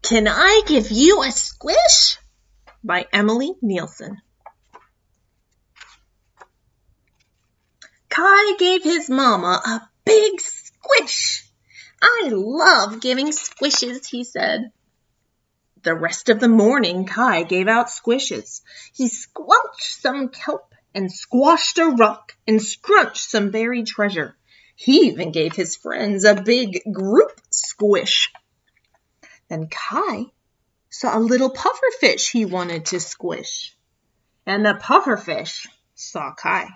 Can I give you a squish? By Emily Nielsen. Kai gave his mama a big squish. I love giving squishes, he said. The rest of the morning, Kai gave out squishes. He squelched some kelp and squashed a rock and scrunched some buried treasure. He even gave his friends a big group squish. Then Kai saw a little pufferfish he wanted to squish. And the pufferfish saw Kai.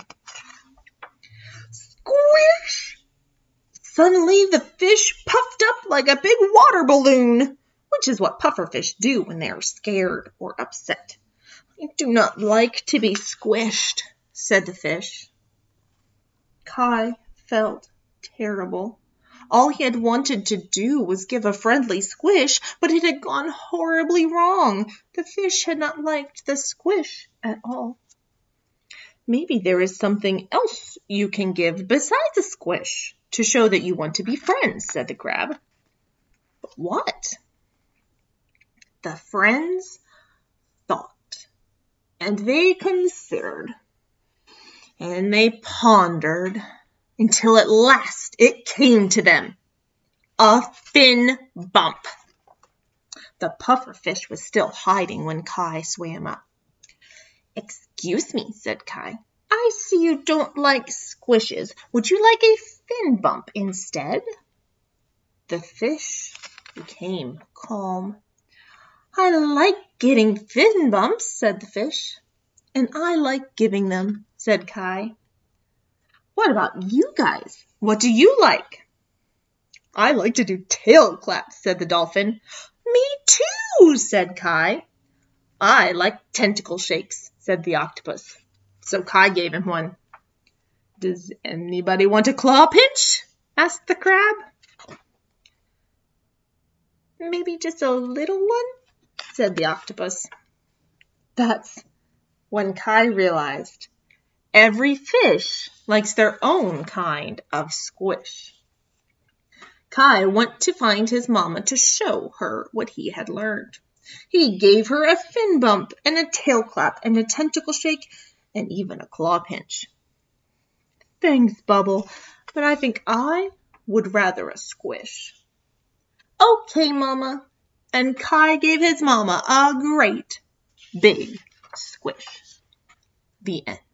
Squish! Suddenly the fish puffed up like a big water balloon, which is what pufferfish do when they are scared or upset. I do not like to be squished, said the fish. Kai felt terrible. All he had wanted to do was give a friendly squish, but it had gone horribly wrong. The fish had not liked the squish at all. Maybe there is something else you can give besides a squish to show that you want to be friends, said the crab. But what? The friends thought, and they considered, and they pondered, until at last it came to them. A fin bump. The pufferfish was still hiding when Kai swam up. Excuse me, said Kai. I see you don't like squishes. Would you like a fin bump instead? The fish became calm. I like getting fin bumps, said the fish. And I like giving them, said Kai. What about you guys? What do you like? I like to do tail claps, said the dolphin. Me too, said Kai. I like tentacle shakes, said the octopus. So Kai gave him one. Does anybody want a claw pinch? Asked the crab. Maybe just a little one, said the octopus. That's when Kai realized every fish likes their own kind of squish. Kai went to find his mama to show her what he had learned. He gave her a fin bump and a tail clap and a tentacle shake and even a claw pinch. Thanks, Bubble, but I think I would rather a squish. Okay, Mama. And Kai gave his mama a great big squish. The end.